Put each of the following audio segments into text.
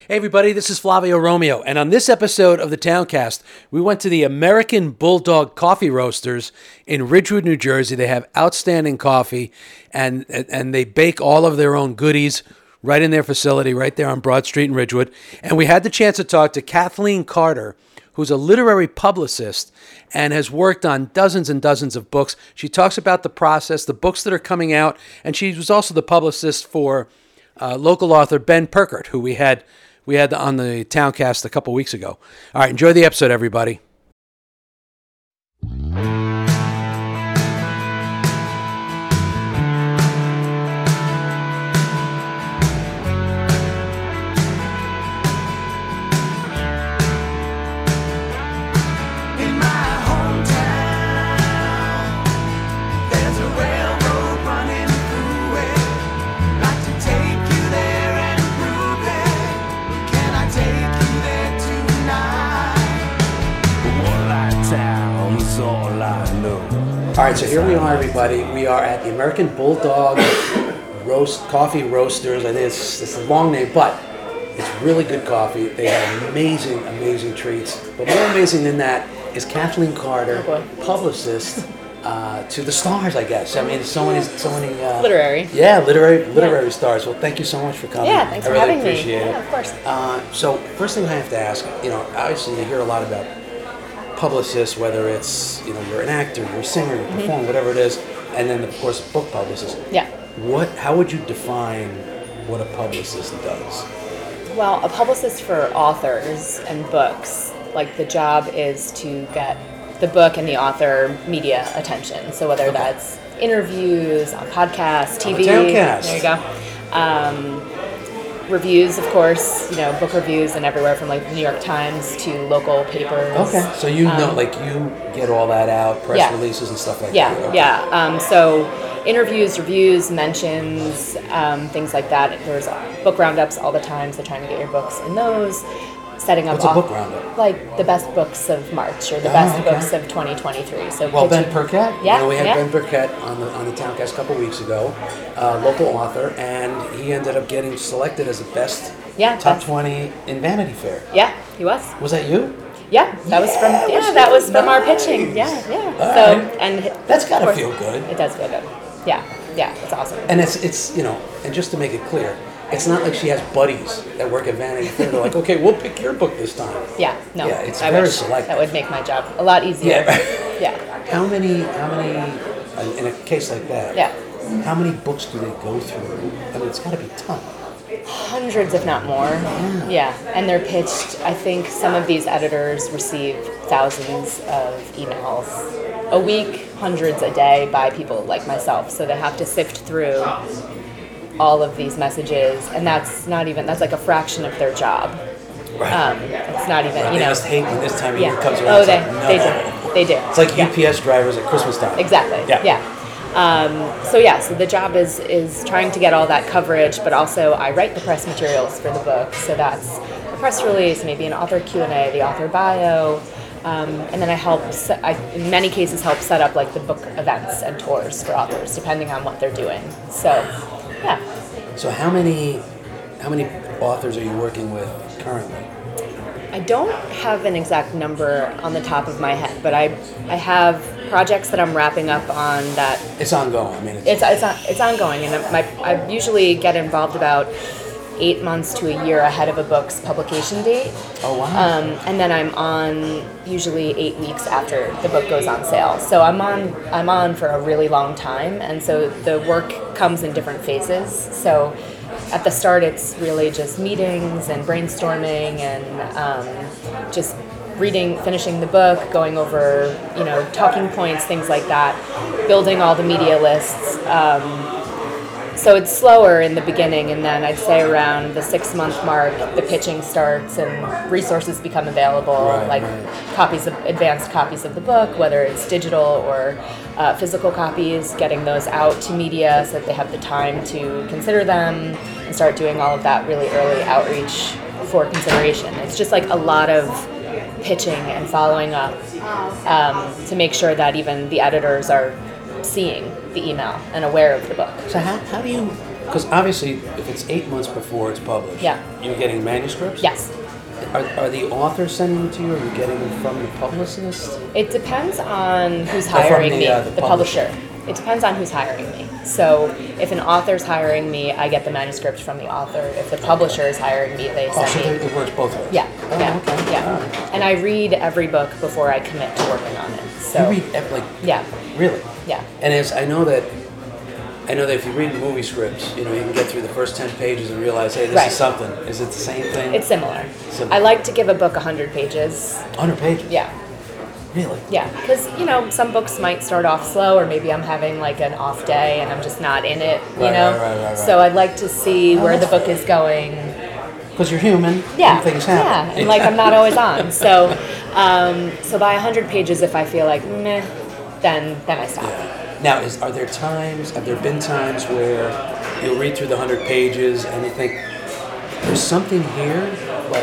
Hey everybody, this is Flavio Romeo, and on this episode of the Towncast, we went to the American Bulldog Coffee Roasters in Ridgewood, New Jersey. They have outstanding coffee, and they bake all of their own goodies right in their facility, right there on Broad Street in Ridgewood. And we had the chance to talk to Kathleen Carter, who's a literary publicist and has worked on dozens and dozens of books. She talks about the process, the books that are coming out, and she was also the publicist for local author Ben Perkert, who we had on the Towncast a couple weeks ago. All right, enjoy the episode, everybody. All right, so here we are, everybody. We are at the American Bulldog Coffee Roasters. I think it's a long name, but it's really good coffee. They have amazing, amazing treats. But more amazing than that is Kathleen Carter, publicist to the stars, I guess. I mean, so many literary. Yeah, literary stars. Well, thank you so much for coming. Yeah, thanks for having me. I really appreciate it. Yeah, of course. So first thing I have to ask, obviously you hear a lot about publicist, whether it's you're an actor, you're a singer, you perform, whatever it is, and then of course book publicist. Yeah. How would you define what a publicist does? Well, a publicist for authors and books, like the job is to get the book and the author media attention. So whether that's interviews on podcasts, TV, Towncast. There you go. Reviews, of course, book reviews and everywhere from like the New York Times to local papers. Okay. So you get all that out, press releases and stuff like that. Okay. Yeah. So interviews, reviews, mentions, things like that. There's book roundups all the time, so trying to get your books in those. Setting up. What's a book roundup? Like the best books of March or the best books of 2023. So Ben Perkert. Yeah. We had Ben Perkert on the Towncast a couple weeks ago, local author, and he ended up getting selected as the best top 20 in Vanity Fair. Yeah, he was. Was that you? Yeah, that was from our pitching. Yeah. And that's gotta feel good. It does feel good. Yeah, it's awesome. And it's and just to make it clear, it's not like she has buddies that work at Vanity Fair. They're like, okay, we'll pick your book this time. Yeah, no. Yeah, it's very selective. That would make my job a lot easier. Yeah. How many, in a case like that, how many books do they go through? I mean, it's got to be a ton. Hundreds, if not more. Yeah. And they're pitched, I think some of these editors receive thousands of emails a week, hundreds a day by people like myself. So they have to sift through all of these messages, and that's like a fraction of their job. Right. It's not even, They must hate when this time of year comes around. Oh, they do. It's like UPS drivers at Christmas time. Exactly. Yeah. So the job is trying to get all that coverage, but also I write the press materials for the book, so that's a press release, maybe an author Q&A, the author bio, and then I in many cases help set up like the book events and tours for authors, depending on what they're doing. So, yeah. So how many authors are you working with currently? I don't have an exact number on the top of my head, but I have projects that I'm wrapping up on that. It's ongoing. I mean, it's ongoing, and I usually get involved about 8 months to a year ahead of a book's publication date. Oh wow! And then I'm on usually 8 weeks after the book goes on sale. So I'm on for a really long time, and so the work comes in different phases. So at the start, it's really just meetings and brainstorming and just finishing the book, going over, talking points, things like that, building all the media lists. So it's slower in the beginning, and then I'd say around the 6-month mark, the pitching starts and resources become available, advanced copies of the book, whether it's digital or physical copies, getting those out to media so that they have the time to consider them and start doing all of that really early outreach for consideration. It's just like a lot of pitching and following up to make sure that even the editors are seeing the email and aware of the book. So how do you Because obviously, if it's 8 months before it's published, Yeah. you're getting manuscripts? Yes. Are the authors sending them to you, or are you getting them from the publicist? It depends on who's From hiring the, me, the publisher. It depends on who's hiring me. So if an author's hiring me, I get the manuscript from the author. If the publisher is hiring me, they Oh, send so me. it works both ways? Yeah, Oh, yeah, okay. yeah. All right. And I read every book before I commit to working on it. So You read, like, yeah, really? yeah. And I know that if you read movie scripts, you can get through the first 10 pages and realize, hey, this Right. is something. Is it the same thing? It's similar. Similar. I like to give a book 100 pages. 100 pages? Yeah. Really? Yeah, because some books might start off slow, or maybe I'm having like an off day and I'm just not in it. Right. So I'd like to see where the book is going. Because you're human. Yeah, And things happen. yeah, and like I'm not always on. So, so by 100 pages, if I feel like meh, then I stop. Now, have there been times where you'll read through the 100 pages and you think, there's something here, but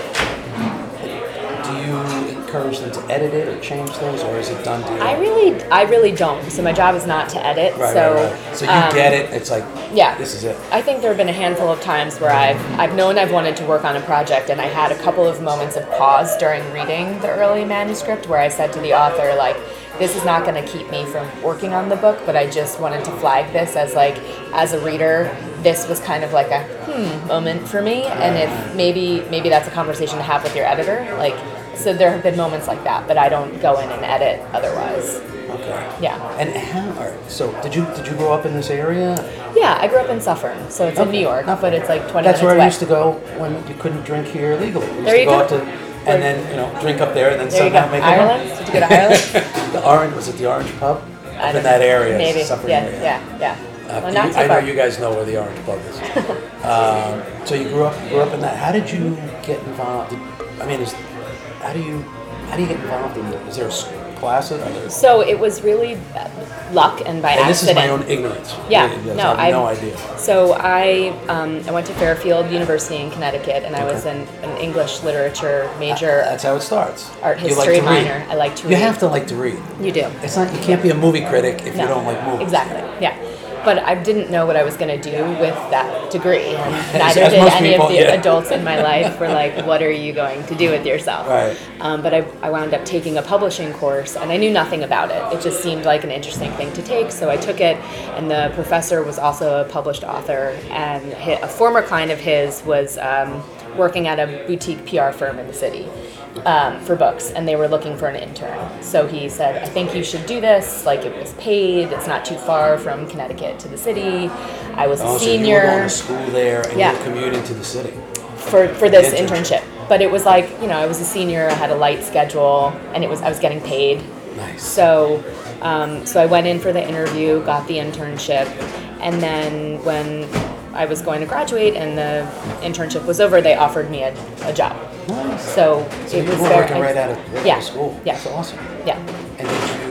do you encourage them to edit it or change things, or is it done deal? I really don't. So my job is not to edit. Right. So you get it, it's like, yeah. this is it. I think there have been a handful of times where I've known I've wanted to work on a project, and I had a couple of moments of pause during reading the early manuscript where I said to the author, like, this is not going to keep me from working on the book, but I just wanted to flag this as a reader, this was kind of like a moment for me, and if maybe that's a conversation to have with your editor, like, so there have been moments like that, but I don't go in and edit otherwise. Okay. Yeah. And so did you grow up in this area? Yeah, I grew up in Suffern, so it's in New York, but it's like 20 That's minutes where away. I used to go when you couldn't drink here legally. We used There to you go go. out to, and then drink up there, and then There you somehow go. make Ireland? it home. Did you go to Ireland? The Orange, was it the Orange Pub? I Up in don't that know. area, Maybe. Suffern Yeah, area. yeah. Well, not too I know far. you guys know where the Orange Pub is. So you grew up in that. How did you get involved? How do you get involved in it? Is there classes? So it was really luck and by And this is accident. my own ignorance. Yeah, Really, no, I have no idea. So I went to Fairfield University in Connecticut, and I was an English literature major, That's how it starts. art You history like to read. minor. I like to read. You have to like to read. You do. It's not. You can't be a movie critic if you No, don't like movies. Exactly. Yeah. But I didn't know what I was going to do with that degree, and neither As did most any people, of the yeah. adults in my life. Were like, "What are you going to do with yourself?" Right. But I wound up taking a publishing course, and I knew nothing about it. It just seemed like an interesting thing to take, so I took it. And the professor was also a published author, and a former client of his was working at a boutique PR firm in the city. For books, and they were looking for an intern. So he said, I think you should do this. Like, it was paid. It's not too far from Connecticut to the city. I was a So you senior were going to school there and Yeah. you were commuting to the city. for this Internship. internship. But it was like, I was a senior. I had a light schedule, and I was getting paid. Nice. So I went in for the interview, got the internship, and then when I was going to graduate and the internship was over, they offered me a job. Nice. So So it you was were very working right out of yeah, school. Yeah. That's awesome. Yeah. And do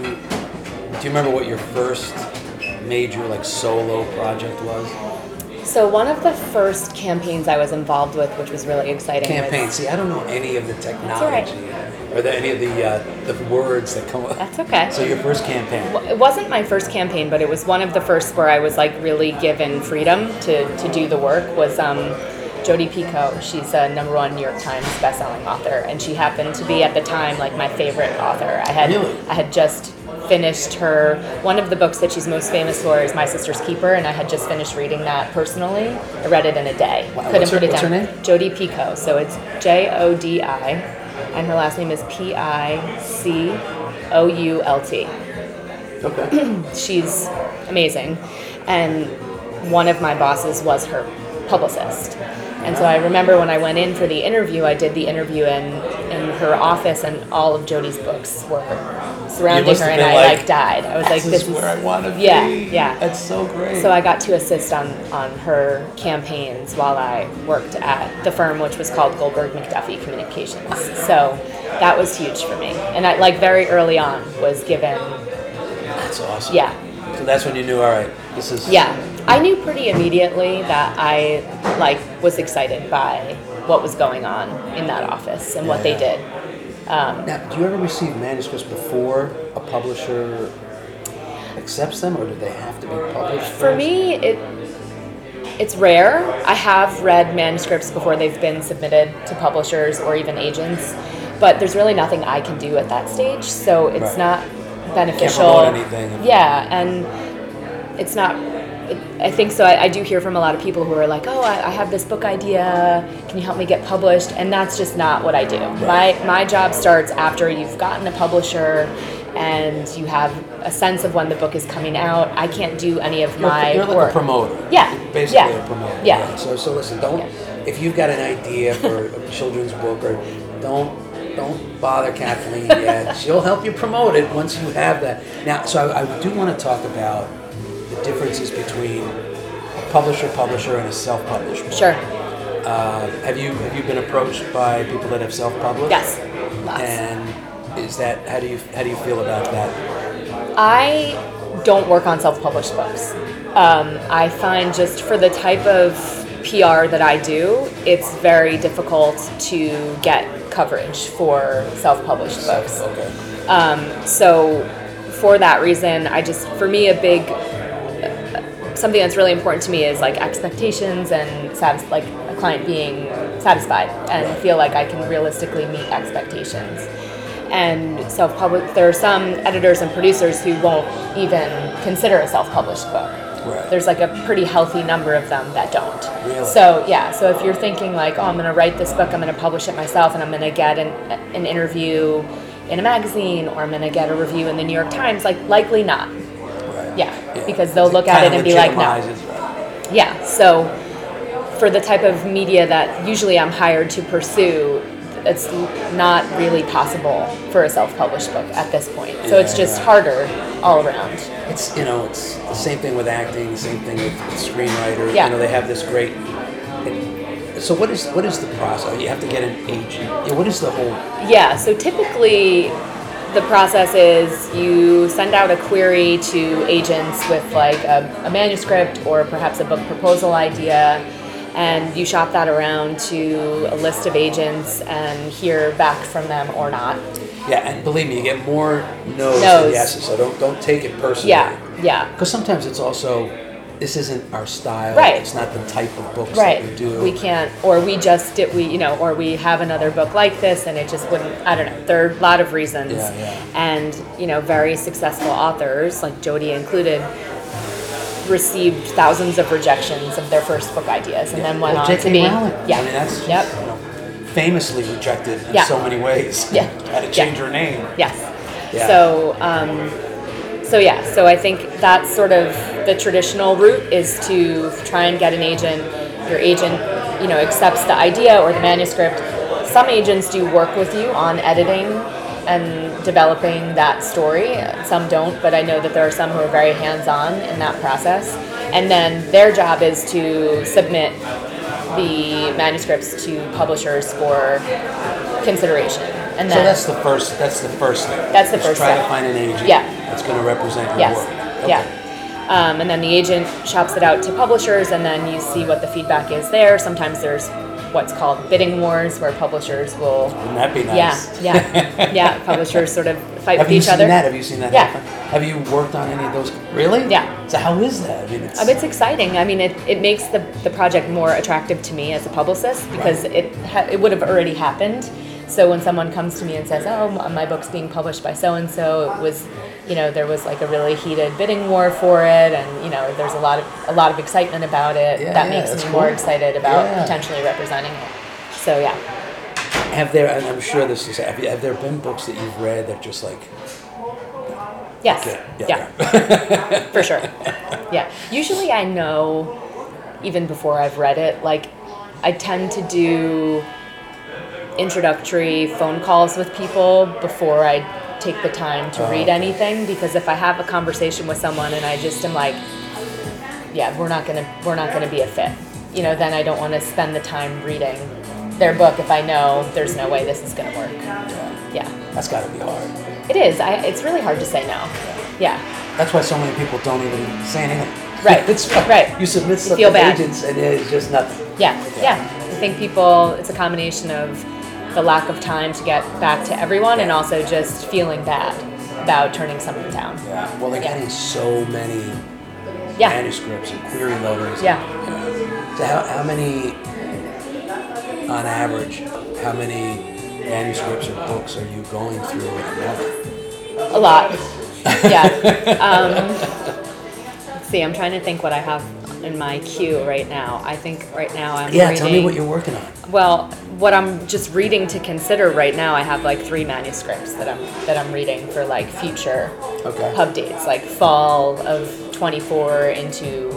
you remember what your first major solo project was? So one of the first campaigns I was involved with, which was really exciting, Campaign. was, See, I don't know any of the technology all right. or any of the words that come up. That's okay. So your first campaign. It wasn't my first campaign, but it was one of the first where I was really given freedom to do the work. Was Jodi Picoult. She's a #1 New York Times bestselling author, and she happened to be at the time my favorite author. Really? I had just finished one of the books that she's most famous for is My Sister's Keeper, and I had just finished reading that personally. I read it in a day. Wow. Couldn't put it What's down. her name? Jodi Picoult. So it's Jodi, and her last name is Picoult. Okay. She's amazing, and one of my bosses was her publicist. And so I remember when I went in for the interview, I did the interview in her office, and all of Jodi's books were surrounding must her, have and been I like, died. I was like, This is where I want to be. Yeah. That's so great. So I got to assist on her campaigns while I worked at the firm, which was called Goldberg McDuffie Communications. So that was huge for me, and I very early on was given. That's awesome. Yeah. So that's when you knew, all right, this is. Yeah, I knew pretty immediately that I was excited by what was going on in that office and what they did. Now, do you ever receive manuscripts before a publisher accepts them, or do they have to be published For first? me, It's rare. I have read manuscripts before they've been submitted to publishers or even agents, but there's really nothing I can do at that stage, so it's not beneficial. Can't promote anything. Yeah, and it's not. I think so. I do hear from a lot of people who are like, "Oh, I have this book idea. Can you help me get published?" And that's just not what I do. Right. My job starts after you've gotten a publisher and you have a sense of when the book is coming out. I can't do any of my You're like work. a promoter. Yeah. You're basically Yeah. a promoter. Yeah. So listen, don't if you've got an idea for a children's book, or don't bother Kathleen yet. She'll help you promote it once you have that. Now, so I do want to talk about the differences between a publisher and a self-published book. Sure. Have you been approached by people that have self-published? Yes. Lots. And is that how do you feel about that? I don't work on self-published books. I find just for the type of PR that I do, it's very difficult to get coverage for self-published books. Okay. So for that reason, for me, something that's really important to me is like expectations and like a client being satisfied and feel like I can realistically meet expectations. And self-published, there are some editors and producers who won't even consider a self-published book. Right. There's like a pretty healthy number of them that don't. Really? So if you're thinking like, oh, I'm going to write this book, I'm going to publish it myself, and I'm going to get an interview in a magazine, or I'm going to get a review in the New York Times, like likely not. Right. Yeah, because they'll look at it and be like, no. Right. Yeah, so for the type of media that usually I'm hired to pursue, it's not really possible for a self-published book at this point. So it's just harder all around. It's it's the same thing with acting, the same thing with screenwriters. Yeah. They have this great. So what is the process? You have to get an agent. What is the whole? Yeah, so typically the process is you send out a query to agents with like a manuscript or perhaps a book proposal idea, and you shop that around to a list of agents and hear back from them or not. Yeah, and believe me, you get more no's than yeses, so don't take it personally. Yeah. Because sometimes it's also, this isn't our style. Right. It's not the type of books Right. that we do. We can't, or we just did, or we have another book like this and it just wouldn't, I don't know. There are a lot of reasons. Yeah. And, very successful authors, like Jodi included, received thousands of rejections of their first book ideas and then went on to be. Rowling. Yeah. I mean, that's Yep. famously rejected in so many ways. Yeah. Had to change her name. Yes. Yeah. So I think that's sort of the traditional route is to try and get an agent. Your agent, accepts the idea or the manuscript. Some agents do work with you on editing and developing that story. Some don't, but I know that there are some who are very hands-on in that process. And then their job is to submit the manuscripts to publishers for consideration. And then, So that's the first thing. That's the first Try step. to find an agent Yeah. that's going to represent your Yes. work. Okay. Yeah. And then the agent shops it out to publishers, and then you see what the feedback is there. Sometimes there's what's called bidding wars, where publishers will. Wouldn't that be nice? Yeah. Publishers sort of fight Have with you each seen other. that? Have you seen that Yeah. happen? Have you worked on any of those? Really? Yeah. So how is that? I mean, It's exciting. I mean, it makes the project more attractive to me as a publicist because it would have already happened. So when someone comes to me and says, "Oh, my book's being published by so and so," it was, there was like a really heated bidding war for it, and there's a lot of excitement about it. That makes me more excited about potentially representing it. So yeah. Have there? And I'm sure this is. Have there been books that you've read that just like? Yes. Okay, Yeah. For sure. Yeah. Usually I know, even before I've read it, like I tend to do introductory phone calls with people before I take the time to read anything, because if I have a conversation with someone and I just am like, yeah, we're not gonna be a fit, then I don't want to spend the time reading their book if I know there's no way this is gonna work. Yeah. That's got to be hard. It is. It's really hard to say no. Yeah. That's why so many people don't even say anything. Right. It's right. You submit stuff feel to bad. agents and it's just nothing. Yeah. I think it's a combination of the lack of time to get back to everyone and also just feeling bad about turning something down. Yeah. Well, they're getting so many manuscripts and query letters. Yeah. So how many, on average, how many manuscripts or books are you going through in a month? A lot. Yeah. Let's see, I'm trying to think what I have in my queue right now. I think right now I'm reading... Tell me what you're working on. Well, what I'm just reading to consider right now, I have like 3 manuscripts that I'm reading for like future pub dates, like fall of 24 into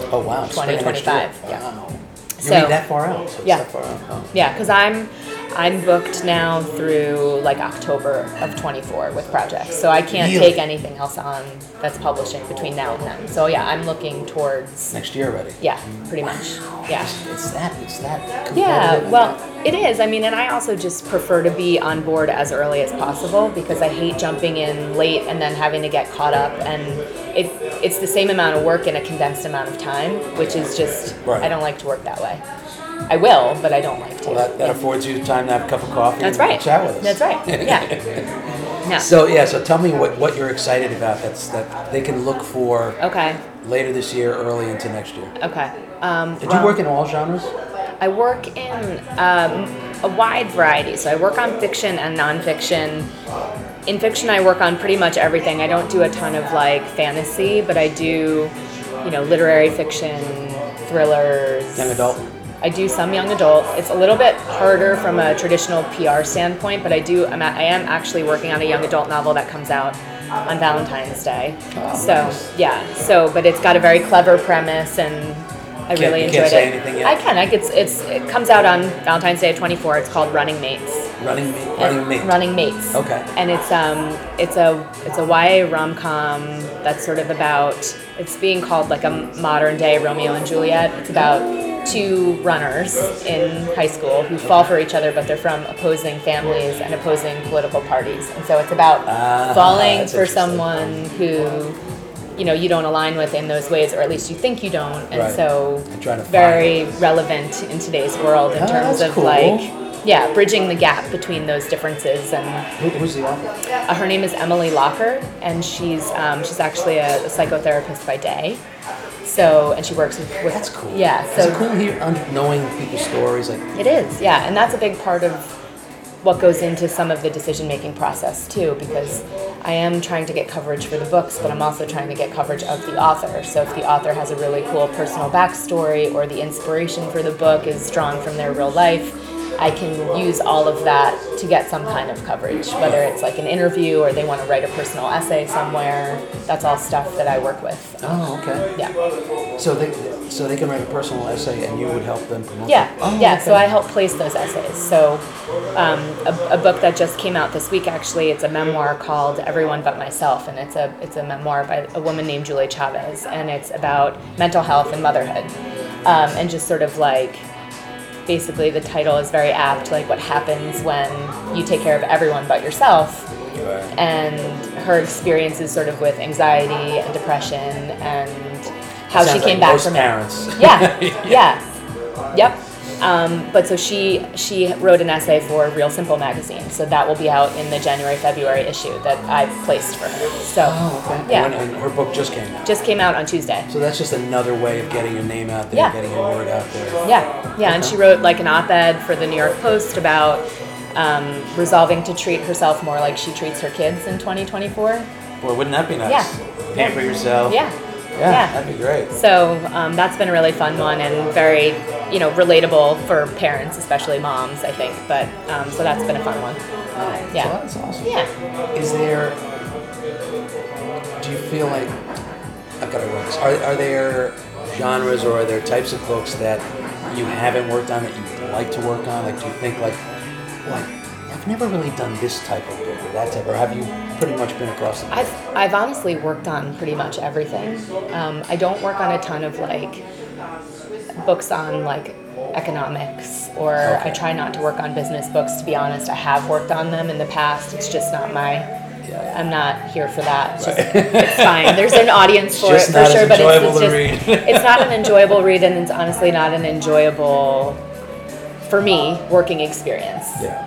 2025. Wow. Yeah. You read that far out? So yeah. That far out. Oh. Yeah, because I'm booked now through like October of 24 with projects, so I can't take anything else on that's publishing between now and then. So yeah, I'm looking towards next year already. Yeah, pretty much. Yeah. It's that competitive. Yeah, well, it is. I mean, and I also just prefer to be on board as early as possible because I hate jumping in late and then having to get caught up, and it's the same amount of work in a condensed amount of time, which is just I don't like to work that way. I will, but I don't like to. Well, that affords you time to have a cup of coffee. That's right. And chat with us. That's right. Yeah. Yeah. So tell me what you're excited about that they can look for. Later this year, early into next year. Okay. Did you work in all genres? I work in a wide variety. So I work on fiction and nonfiction. In fiction, I work on pretty much everything. I don't do a ton of like fantasy, but I do, literary fiction, thrillers. Young adult. I do some young adult. It's a little bit harder from a traditional PR standpoint, but I am actually working on a young adult novel that comes out on Valentine's Day. Oh, so nice. But it's got a very clever premise, and I really enjoyed it. You can't say anything yet? I can. It comes out on Valentine's Day of 24. It's called Running Mates. Running Mates. Okay. And it's a YA rom-com that's sort of about, it's being called like a modern day Romeo and Juliet. It's about 2 runners in high school who fall for each other, but they're from opposing families and opposing political parties. And so it's about falling for someone who you don't align with in those ways, or at least you think you don't. And so very relevant in today's world in terms of bridging the gap between those differences. And who's the author? Her name is Emily Locker, and she's actually a psychotherapist by day. So, and she works with That's cool. Yeah. So is it cool here knowing people's stories? It is, yeah, and that's a big part of what goes into some of the decision-making process too, because I am trying to get coverage for the books, but I'm also trying to get coverage of the author. So if the author has a really cool personal backstory, or the inspiration for the book is drawn from their real life, I can use all of that to get some kind of coverage, whether it's like an interview or they want to write a personal essay somewhere. That's all stuff that I work with. Oh, okay. Yeah. So they can write a personal essay and you would help them promote it? Oh, yeah. Okay. So I help place those essays. So a book that just came out this week, actually, it's a memoir called Everyone But Myself, and it's a memoir by a woman named Julie Chavez, and it's about mental health and motherhood, and just sort of like, basically the title is very apt, like what happens when you take care of everyone but yourself. Right. And her experiences sort of with anxiety and depression, and how she came back from parents. it. Yeah. Yep. But so she wrote an essay for Real Simple magazine, so that will be out in the January-February issue that I placed for her. So, yeah. And her book just came out. Just came out on Tuesday. So that's just another way of getting your name out there, getting your word out there. Yeah, okay. And she wrote like an op-ed for the New York Post about resolving to treat herself more like she treats her kids in 2024. Boy, wouldn't that be nice? Yeah. Pamper yourself. Yeah, that'd be great. So that's been a really fun one, and very, relatable for parents, especially moms, I think. But so that's been a fun one. Yeah. So that's awesome. Yeah. Do you feel like, I've got to write this, are there genres or are there types of books that you haven't worked on that you'd like to work on? Like, do you think like, I've never really done this type of book or that type, or have you pretty much been across the board? I've honestly worked on pretty much everything. I don't work on a ton of like books on like economics, or I try not to work on business books, to be honest. I have worked on them in the past. It's just not I'm not here for that. It's fine. There's an audience for it for sure, but it's not an enjoyable read, and it's honestly not an enjoyable, for me, working experience. Yeah.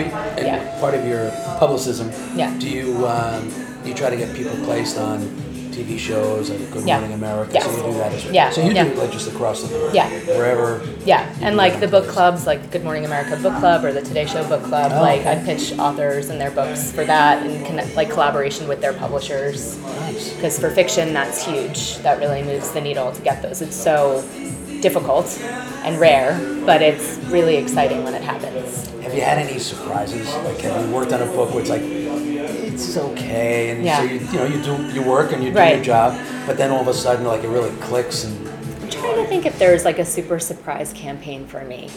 Part of your publicism, do you try to get people placed on TV shows like Good Yeah. Morning America. Yes. So you do that as well. Yeah. So you Yeah. do like just across the board. Yeah. Wherever. Yeah, and like the book clubs, like Good Morning America Book Club or the Today Show Book Club, Oh, like okay. I pitch authors and their books for that, and like collaboration with their publishers. Nice. Because for fiction, that's huge. That really moves the needle to get those. It's so difficult and rare, but it's really exciting when it happens. Have you had any surprises? Like, have you worked on a book where it's like, it's okay, and Yeah. so you do your work and you do Right. your job, but then all of a sudden, like, it really clicks and. I'm trying to think if there's like a super surprise campaign for me.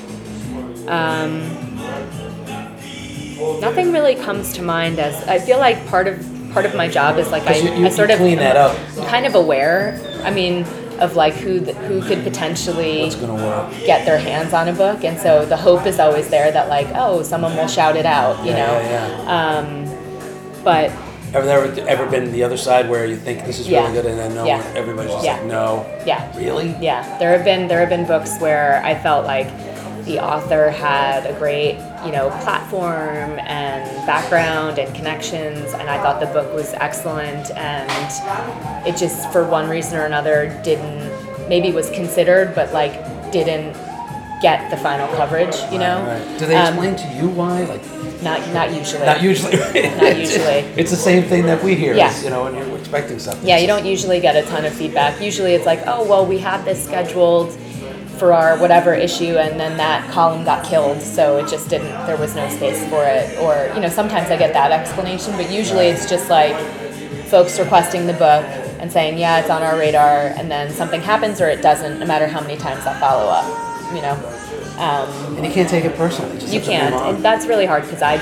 Nothing really comes to mind. As I feel like part of my job is like You I sort of clean that up. I'm kind of aware. I mean, of like who could potentially What's gonna work? get their hands on a book, and so the hope is always there that like, oh, someone will shout it out, you know. Yeah. But Have there ever been the other side where you think this is Yeah. really good and then no Yeah. one, everybody's just Yeah. like, no? yeah, Really? yeah, there have been books where I felt like the author had a great, you know, platform and background and connections, and I thought the book was excellent, and it just for one reason or another maybe was considered, but like didn't get the final coverage, you know. Right. Do they explain to you why? Like, Not usually. not usually. Right? Not usually. It's the same thing that we hear. Yeah. Is, you know, when you're expecting something. Yeah, you don't usually get a ton of feedback. Usually it's like, oh, well, we had this scheduled for our whatever issue, and then that column got killed, so it just there was no space for it. Or, you know, sometimes I get that explanation, but usually it's just like folks requesting the book and saying, yeah, it's on our radar, and then something happens or it doesn't, no matter how many times I follow up, you know. And you can't take it personally. Just You have to move can't, on. and that's really hard because I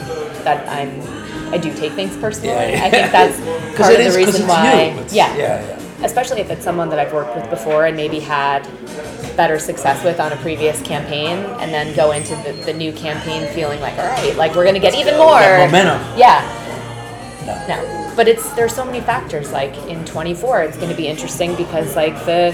do take things personally. Yeah, yeah. I think that's 'Cause part it of is- the 'cause reason it's why. you. It's- yeah. Especially if it's someone that I've worked with before and maybe had better success with on a previous campaign, and then go into the new campaign feeling like, all right, like we're gonna get even more momentum. Yeah. No. No, but there's so many factors. Like in 24, it's going to be interesting because like the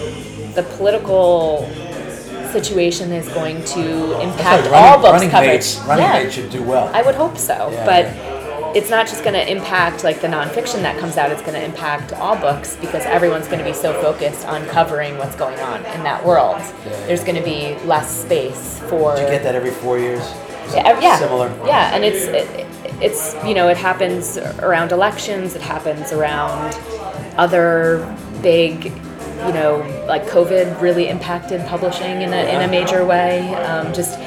political situation is going to impact That's all like books running coverage. mates. Running mates should do well. I would hope so, Yeah, but yeah. it's not just going to impact like the nonfiction that comes out. It's going to impact all books because everyone's going to be so focused on covering what's going on in that world. Yeah. There's going to be less space for. Do you get that every 4 years? Yeah. Similar. Yeah, and it's you know, it happens around elections. It happens around other big, you know, like COVID really impacted publishing in a major way. Just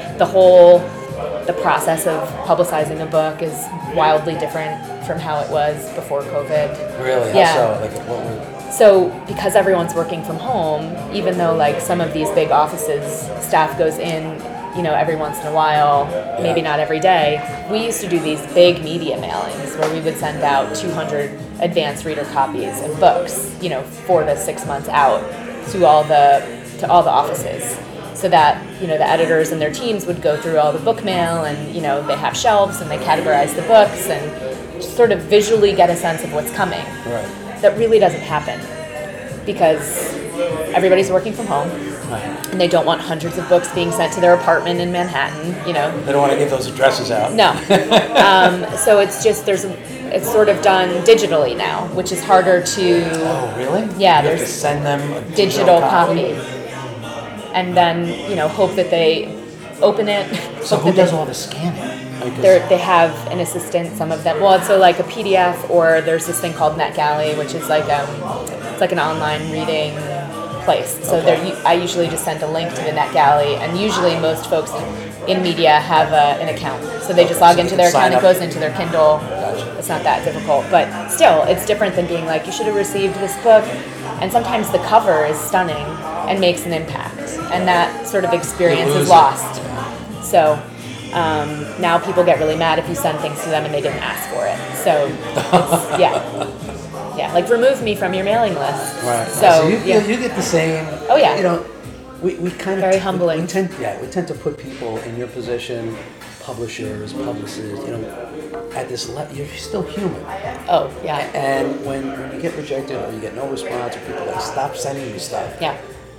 the process of publicizing a book is wildly different from how it was before COVID. Really? How Yeah. so? Like, what were... So because everyone's working from home, even though like some of these big offices, staff goes in, you know, every once in a while, maybe not every day, we used to do these big media mailings where we would send out 200 advanced reader copies of books, you know, 4 to 6 months out to all the offices. So that, you know, the editors and their teams would go through all the book mail, and, you know, they have shelves and they categorize the books and sort of visually get a sense of what's coming. Right. That really doesn't happen because everybody's working from home. And they don't want hundreds of books being sent to their apartment in Manhattan, you know. They don't want to give those addresses out. No. So it's just it's sort of done digitally now, which is harder to Oh, really? Yeah, You have to there's send them a digital copy, and then, you know, hope that they open it. So hope who that they- does all the scanning? Like, They have an assistant. Some of them. Well, it's so like a PDF, or there's this thing called NetGalley, which is like it's like an online reading place. So I usually just send a link to the NetGalley, and usually most folks in media have an account. So they just log so into they their can account. sign It up. goes into their Kindle. Gotcha. It's not that difficult, but still, it's different than being like, you should have received this book. And sometimes the cover is stunning and makes an impact, and that sort of experience You lose is it. lost. So now people get really mad if you send things to them and they didn't ask for it. So it's, yeah, like remove me from your mailing list. Right. So you yeah. get the same. Oh, yeah. You know, we kind of Very humbling. We tend to put people in your position, publishers, publicists. You know, at this level, you're still human. Oh yeah. And when you get rejected or you get no response, or people like stop sending you stuff. Yeah.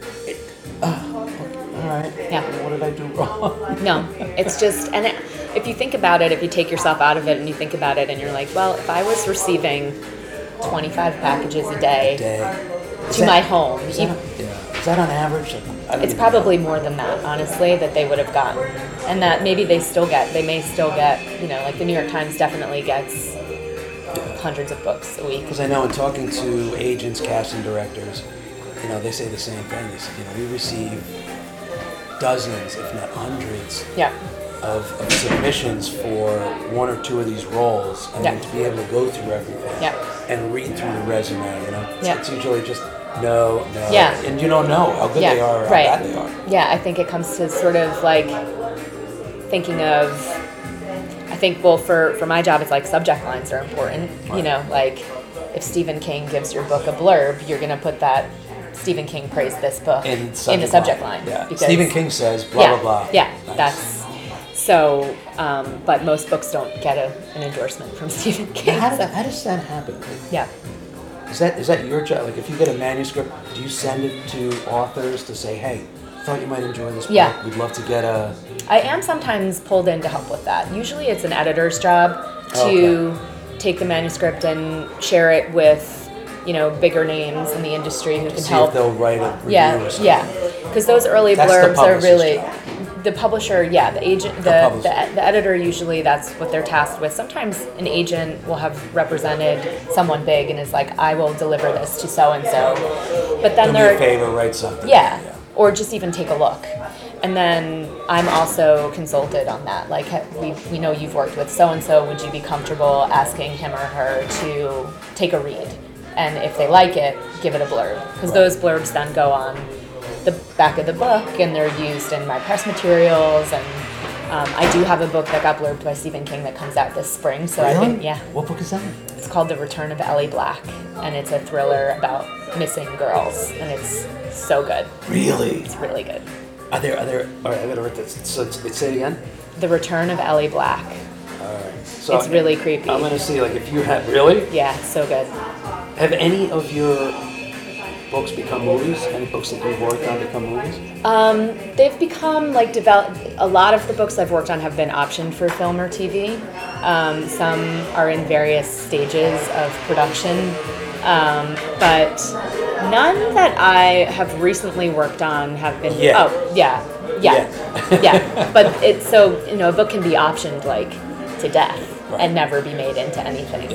All right. Yeah. What did I do wrong? No, it's just, and if you think about it, if you take yourself out of it and you think about it and you're like, well, if I was receiving 25 packages a day Is to that- my home. Is that on average? Like, I don't It's even probably know. more than that, honestly, that they would have gotten. And that maybe they may still get, like the New York Times definitely gets hundreds of books a week. Because I know in talking to agents, casting directors, they say the same thing. They say, we receive dozens, if not hundreds, Yeah. of submissions for one or two of these roles, and then to be able to go through everything and read through the resume, it's usually just no, and you don't know how good they are or how bad they are. Yeah, I think it comes to sort of like thinking of, I think, well, for my job, it's like subject lines are important. Right. Like if Stephen King gives your book a blurb, you're going to put that Stephen King praised this book in the subject line. Yeah. Because, Stephen King says blah, blah, blah. Yeah, Nice. that's so, but most books don't get an endorsement from Stephen King. How does that happen? Yeah. Is that your job? Like, if you get a manuscript, do you send it to authors to say, hey, thought you might enjoy this book. Yeah. We'd love to get a... I am sometimes pulled in to help with that. Usually it's an editor's job to take the manuscript and share it with, bigger names in the industry who can See help. if they'll write a review or something. Yeah. Because those early That's the blurbs are publisher's really... job. The publisher, the agent, the editor, usually that's what they're tasked with. Sometimes an agent will have represented someone big and is like, I will deliver this to so-and-so. But then Do me a favor, write something. Yeah, or just even take a look. And then I'm also consulted on that. Like, we know you've worked with so-and-so. Would you be comfortable asking him or her to take a read? And if they like it, give it a blurb. Because those blurbs then go on the back of the book, and they're used in my press materials. And I do have a book that got blurbed by Stephen King that comes out this spring. So Really? What book is that? It's called The Return of Ellie Black, and it's a thriller about missing girls, and it's so good. Really? It's really good. Are there, all right, I gotta write this. So say it again? The Return of Ellie Black. All right. So It's really creepy. I'm gonna see, like, if you have, really? Yeah, it's so good. Have any of your books become movies? Any books that you've worked on become movies? They've become a lot of the books I've worked on have been optioned for film or TV. Some are in various stages of production, but none that I have recently worked on have been. Yeah. Oh, yeah. But it's so, a book can be optioned like to death and never be made into anything.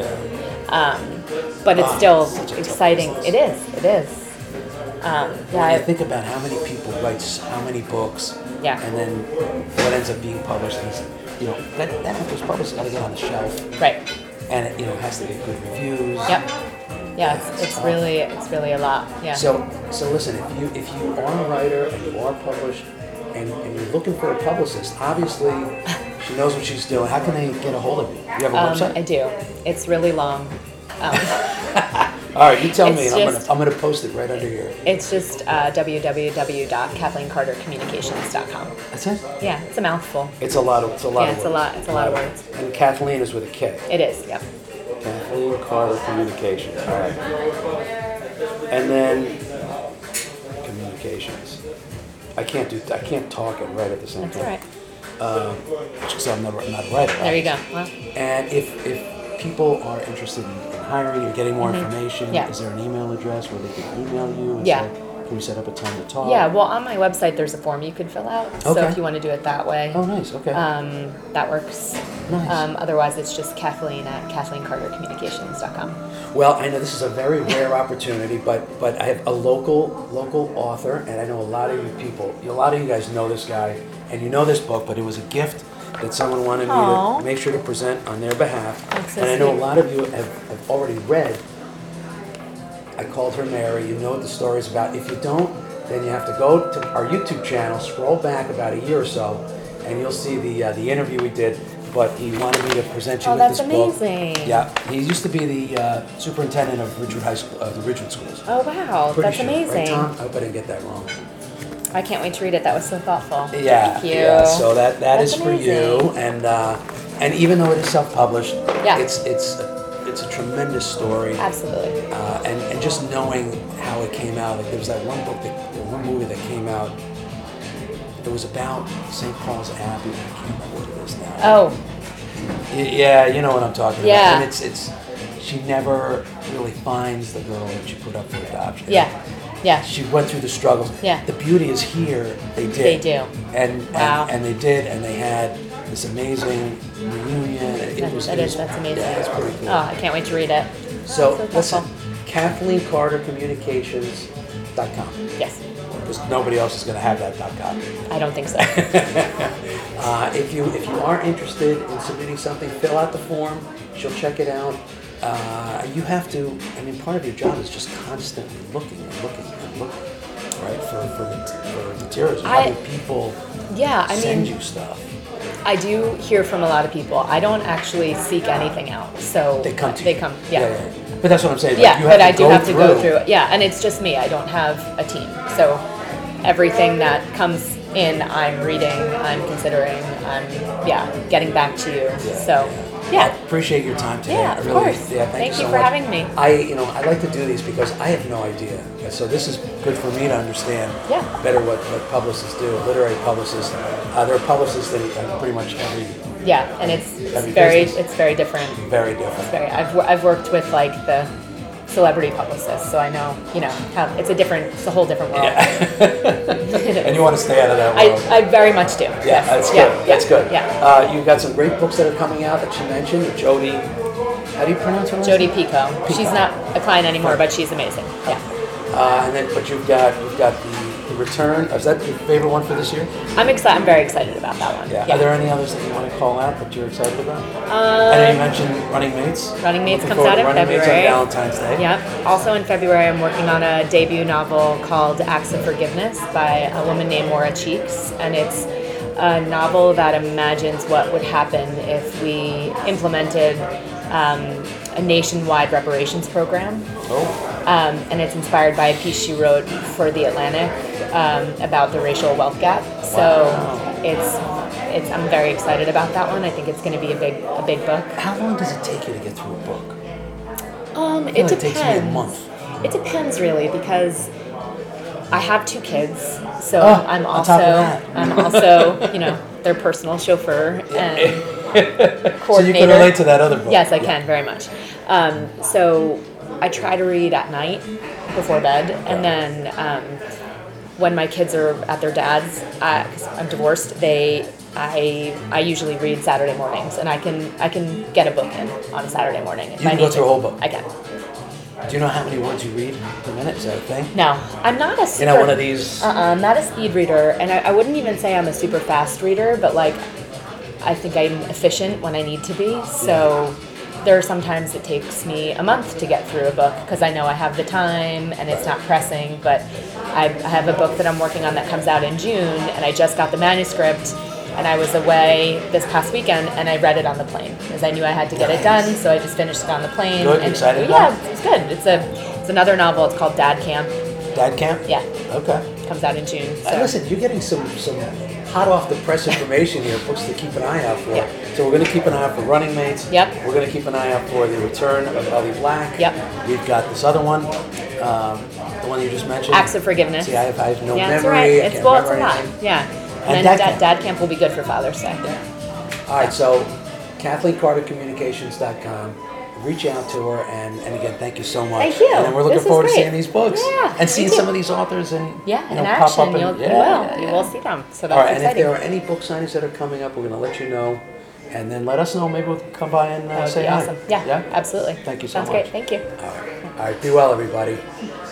But it's still such a exciting. tough It is. When you think about how many people write how many books, and then what ends up being published, is, that was published, got to get on the shelf, Right. and it has to get good reviews. Yep. Yeah, it's really a lot. Yeah. So listen, if you are a writer and you are published, and you're looking for a publicist, obviously she knows what she's doing. How can they get a hold of you? You have a website? I do. It's really long. All right, you tell me, It's and just- I'm gonna post it right under here. It's just www.kathleencartercommunications.com. That's it. Yeah, it's a mouthful. It's a lot of It's words. a lot of words. And Kathleen is with a K. It is. Yep. Kathleen Carter Communications. All right. And then communications. I can't talk and write at the same That's time. all right. Because I'm not a writer. There you go. Well, And if people are interested in hiring or getting more information, Yeah. is there an email address where they can email you and Yeah. say, can we set up a time to talk? yeah. Well, on my website there's a form you could fill out. So Okay. if you want to do it that way, Oh, nice. Okay. that works. Nice. Otherwise, it's just Kathleen at KathleenCarterCommunications.com. Well, I know this is a very rare opportunity, but I have a local author, and I know a lot of you people, a lot of you guys know this guy, and you know this book, but it was a gift that someone wanted me Aw. to make sure to present on their behalf. That's so And I know a sweet. lot of you have already read I Called Her Mary. You know what the story's about. If you don't, then you have to go to our YouTube channel, scroll back about a year or so, and you'll see the interview we did. But he wanted me to present you with that's this book. amazing. Yeah, he used to be the superintendent of Ridgewood High School, the Ridgewood schools. Oh wow, Pretty that's sure. amazing. Right, Tom? I hope I didn't get that wrong. I can't wait to read it. That was so thoughtful. Yeah, Thank you. yeah. So that That's is for you, amazing. and even though it is self-published, Yeah. it's a tremendous story. Absolutely. And just knowing how it came out, like there was that one one movie that came out. It was about St. Paul's Abbey. I can't remember what it is now. Oh, Yeah, you know what I'm talking Yeah. about. And it's she never really finds the girl that she put up for adoption. Yeah. She went through the struggles. Yeah. The beauty is here. They did. They do. And they did, and they had this amazing reunion. That's amazing. Yeah, it's pretty cool. Oh, I can't wait to read it. So That's listen, helpful. KathleenCarterCommunications.com. Yes. Because nobody else is going to have that .com. I don't think so. If you are interested in submitting something, fill out the form. She'll check it out. You have to. I mean, part of your job is just constantly looking, right? For materials. Having people send you stuff. I do hear from a lot of people. I don't actually seek anything out, so they come to they you. come. But that's what I'm saying. Yeah, but I do have to go through. Yeah, and it's just me. I don't have a team, so everything that comes in, I'm reading, I'm considering, I'm getting back to you. So. Yeah. I appreciate your time today. Yeah, of course. Yeah, thank you so for much. having me. I like to do these because I have no idea. So this is good for me to understand better what publicists do. Literary publicists, there are publicists in pretty much every. Yeah, and it's very different. Very different. I've worked with like the celebrity publicists, so I know how it's a whole different world. Yeah. And you want to stay out of that world. I very much do. Yeah, yes. that's good. That's good. Yeah. You've got some great books that are coming out that you mentioned. Jodi, how do you pronounce her last name? Jodi Picoult. She's not a client anymore, but she's amazing. Yeah. But you've got the Return. Is that your favorite one for this year? I'm very excited about that one. Yeah. Are there any others that you want to call out that you're excited about? I know you mentioned Running Mates. Running Mates comes out in February. Running Mates on Valentine's Day. Yep. Also in February, I'm working on a debut novel called Acts of Forgiveness by a woman named Maura Cheeks, and it's a novel that imagines what would happen if we implemented a nationwide reparations program. And it's inspired by a piece she wrote for The Atlantic about the racial wealth gap. So I'm very excited about that one. I think it's going to be a big book. How long does it take you to get through a book? It depends. It takes me a month. It depends really because I have 2 kids, so I'm also their personal chauffeur and coordinator. So you can relate to that other book. Yes, I can very much. So I try to read at night before bed, and then when my kids are at their dad's, because I'm divorced, I usually read Saturday mornings, and I can get a book in on a Saturday morning. You can go through a whole book. I can. Do you know how many words you read per minute? Is that a thing? No, I'm not a super... You're not one of these... I'm not a speed reader, and I wouldn't even say I'm a super fast reader, but like, I think I'm efficient when I need to be, so there are sometimes it takes me a month to get through a book, because I know I have the time, and it's not pressing, but I have a book that I'm working on that comes out in June, and I just got the manuscript, and I was away this past weekend, and I read it on the plane because I knew I had to get it done. So I just finished it on the plane. Good, and excited? Yeah, it's good. It's another novel. It's called Dad Camp. Dad Camp? Yeah. Okay. Comes out in June. So. Listen, you're getting some hot off the press information here, books to keep an eye out for. Yeah. So we're going to keep an eye out for Running Mates. Yep. We're going to keep an eye out for The Return of Ellie Black. Yep. We've got this other one, the one you just mentioned. Acts of Forgiveness. See, I have no memory. That's right. It's a lot. Anything. Yeah. And then Dad Camp will be good for Father's Day. Yeah. All right, so KathleenCarterCommunications.com. Reach out to her, and again, thank you so much. Thank you. And then we're looking forward to seeing these books. Yeah, and seeing some of these authors and in pop action. up. You will see them. So that's all right, exciting. And if there are any book signings that are coming up, we're going to let you know. And then let us know. Maybe we'll come by and say hi. Awesome. Yeah, absolutely. Thank you so much. Sounds great. Thank you. All right. Be well, everybody.